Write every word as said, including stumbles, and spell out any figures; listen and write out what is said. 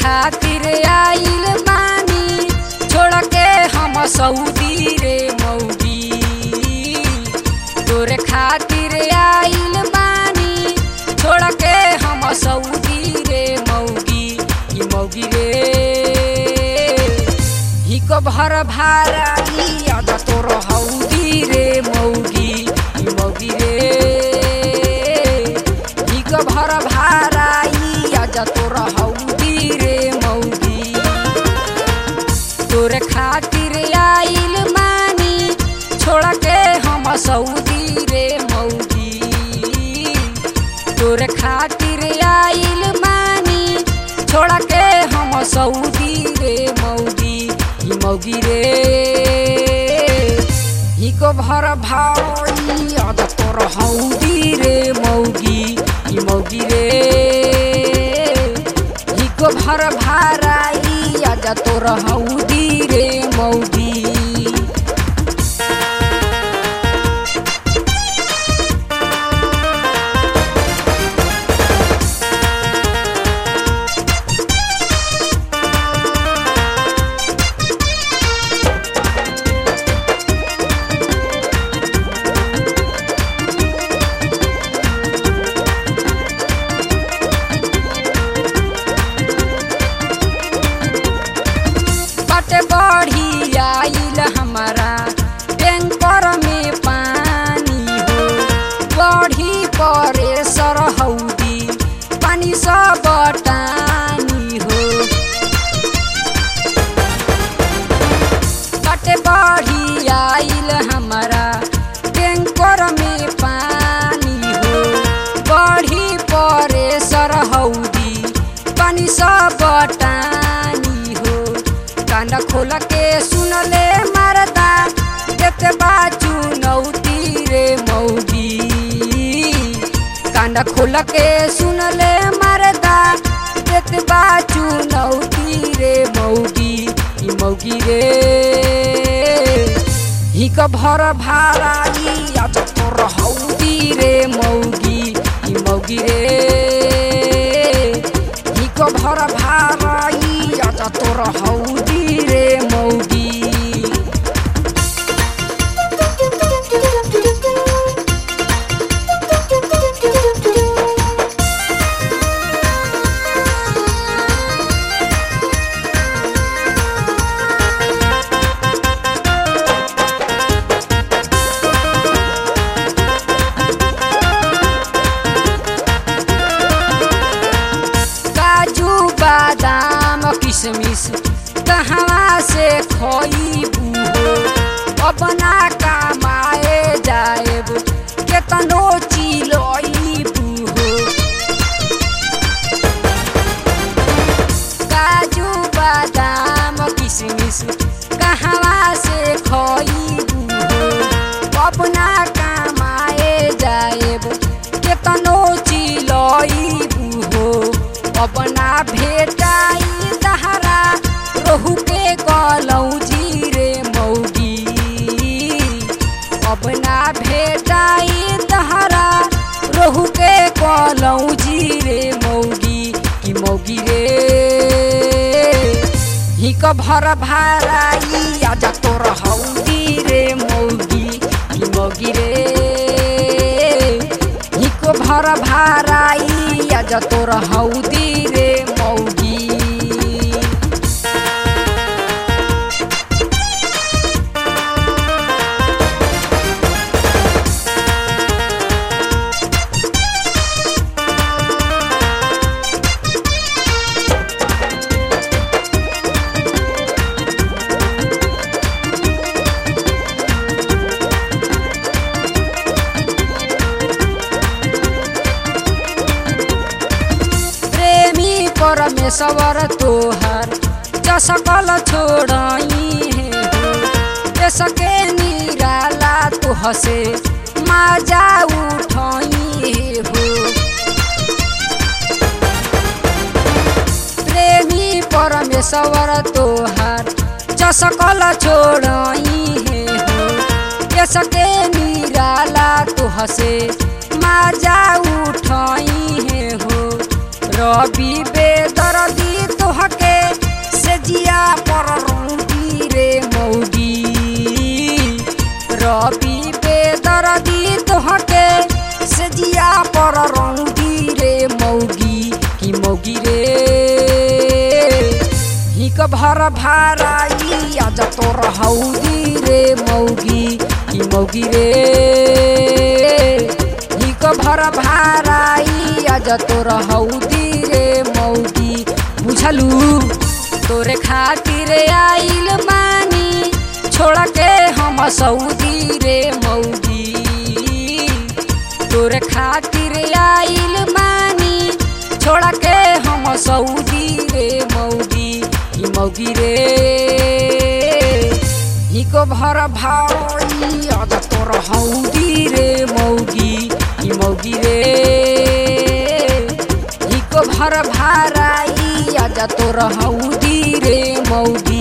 खातिर आइल बानी छोड़ के हम सऊदी रे मौगी। तोरे खातिर आइल बानी छोड़ के हम सऊदी रे मौगी। ई मौगी रे हिक भर भारा याद तोर हौदी रे मौगी। ई मौगी रे हिक भर भारा याद तोर हौदी रे मौगी। तोरे खातिर आइल मानी छोड़ के हम सऊदी रे मौगी। तोरे खातिर आइल मानी छोड़ के हम सऊदी रे मौगी। ई मौगी रे हिक भर भाई याद तोर हौदी रे मौगी। ई मौगी रे हिक भर भाराई याद तोर हौदी रे मौगी। बढ़ी आइल हमारा टैंकर में पानी हो बढ़ी परेसर हौदी पानी सब टानी हो। कटे बढ़ी आइल हमारा टैंकर में पानी हो बढ़ी परेसर हौदी पानी सब टानी हो। कान खोल के सुन ले मरदा देते बाजू नौती रे मौगी। कान खोल के सुन ले मरदा देते बाजू नौती रे मौगी। ई मौगी रे हिक भर भाराई याद तोर हौदी रे मौगी। ई मौगी रे हिक भर भाराई याद तोर हौदी रे मौगी। काजू बादाम किशमिश कहवा से खोईबू हो अपना कमाए जाएब केतनो चिलोईबू हो। काजू बादाम किशमिश कहवा से खोईबू हो अपना कमाए जाएब केतनो चिलोईबू हो। अपना भेटाई तहरा रोहू के कलौजी रे मौगी। अपना भेटाई तहरा रोहू के कलौजी रे मौगी। की मौगी रे हिक भर भाराई याद तोर हौदी रे मौगी। की मौगी रे हिक भर भाराई याद तोर हौदी रे मौगी। परमेश्वर तोहर जसकल छोड़ई है हो सके निराला तुह से मजा उठई है हो। प्रेमी परमेश्वर तोहर जसकल छोड़ई है हो सके निराला तुह से मजा उठई है हो। रवि बेदर्दी तोहके भर भाराई आजा तोर हौदी रे मौगी की मौगी रे हिक भर भाराई आजा तोर हौदी रे मौगी बुझलू तोरे खातिर आइल मानी छोड़ के हम सऊदी रे मौगी तोरे खातिर आइल मानी छोड़ के हम सऊदी रे मौगी की मौगी रे हिको भर भाई आजा तोर हौदी रे मौगी की मौगी रे हिको भर भाराई आजा तोर हौदी रे मौगी।